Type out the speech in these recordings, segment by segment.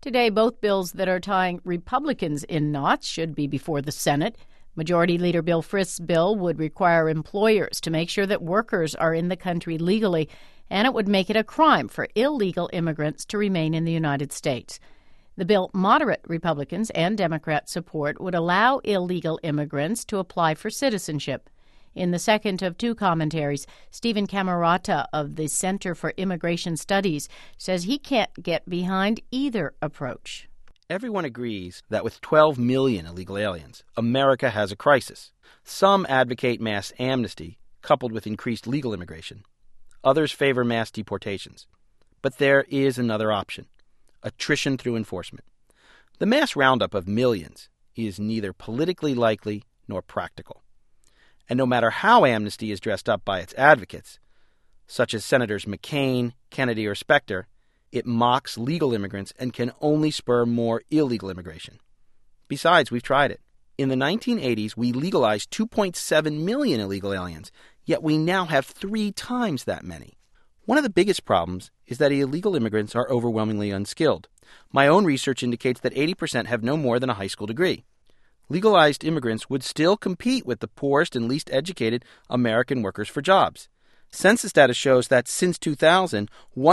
Today, both bills that are tying Republicans in knots should be before the Senate. Majority Leader Bill Frist's bill would require employers to make sure that workers are in the country legally, and it would make it a crime for illegal immigrants to remain in the United States. The bill moderate Republicans and Democrats support would allow illegal immigrants to apply for citizenship. In the second of two commentaries, Stephen Camarota of the Center for Immigration Studies says he can't get behind either approach. Everyone agrees that with 12 million illegal aliens, America has a crisis. Some advocate mass amnesty, coupled with increased legal immigration. Others favor mass deportations. But there is another option: attrition through enforcement. The mass roundup of millions is neither politically likely nor practical. And no matter how amnesty is dressed up by its advocates, such as Senators McCain, Kennedy, or Specter, it mocks legal immigrants and can only spur more illegal immigration. Besides, we've tried it. In the 1980s, we legalized 2.7 million illegal aliens, yet we now have 3 times that many. One of the biggest problems is that illegal immigrants are overwhelmingly unskilled. My own research indicates that 80% have no more than a high school degree. Legalized immigrants would still compete with the poorest and least educated American workers for jobs. Census data shows that since 2000,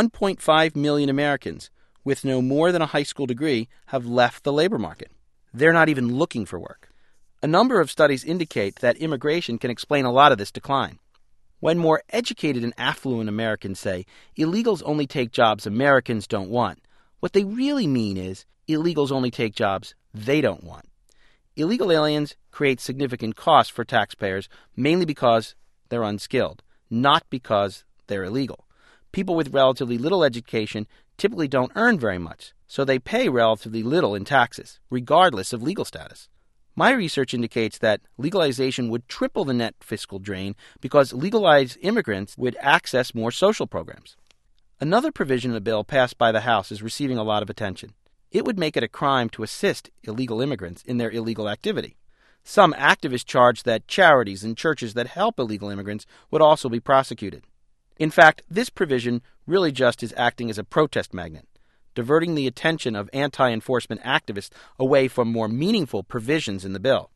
1.5 million Americans with no more than a high school degree have left the labor market. They're not even looking for work. A number of studies indicate that immigration can explain a lot of this decline. When more educated and affluent Americans say illegals only take jobs Americans don't want, what they really mean is illegals only take jobs they don't want. Illegal aliens create significant costs for taxpayers mainly because they're unskilled, not because they're illegal. People with relatively little education typically don't earn very much, so they pay relatively little in taxes, regardless of legal status. My research indicates that legalization would triple the net fiscal drain because legalized immigrants would access more social programs. Another provision in the bill passed by the House is receiving a lot of attention. It would make it a crime to assist illegal immigrants in their illegal activity. Some activists charge that charities and churches that help illegal immigrants would also be prosecuted. In fact, this provision really just is acting as a protest magnet, diverting the attention of anti-enforcement activists away from more meaningful provisions in the bill.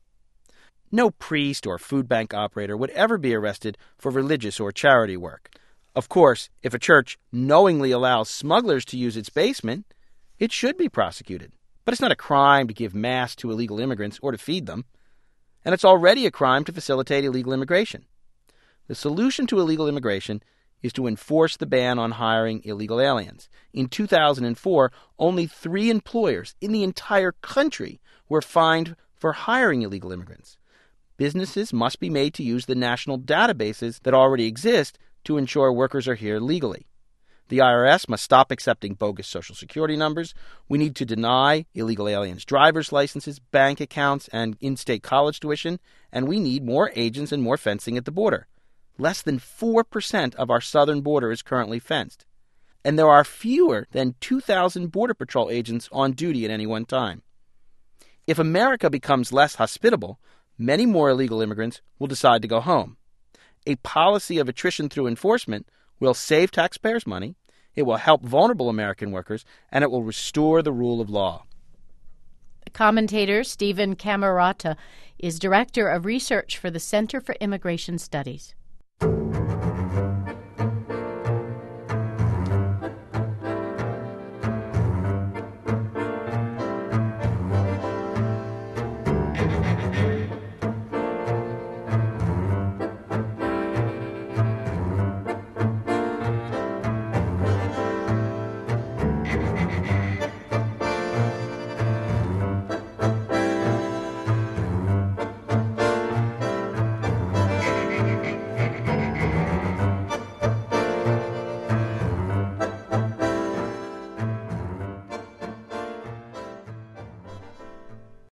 No priest or food bank operator would ever be arrested for religious or charity work. Of course, if a church knowingly allows smugglers to use its basement, it should be prosecuted. But it's not a crime to give mass to illegal immigrants or to feed them. And it's already a crime to facilitate illegal immigration. The solution to illegal immigration is to enforce the ban on hiring illegal aliens. In 2004, only 3 employers in the entire country were fined for hiring illegal immigrants. Businesses must be made to use the national databases that already exist to ensure workers are here legally. The IRS must stop accepting bogus Social Security numbers. We need to deny illegal aliens driver's licenses, bank accounts, and in-state college tuition. And we need more agents and more fencing at the border. Less than 4% of our southern border is currently fenced. And there are fewer than 2,000 Border Patrol agents on duty at any one time. If America becomes less hospitable, many more illegal immigrants will decide to go home. A policy of attrition through enforcement will save taxpayers money, it will help vulnerable American workers, and it will restore the rule of law. Commentator Stephen Camarota is Director of Research for the Center for Immigration Studies.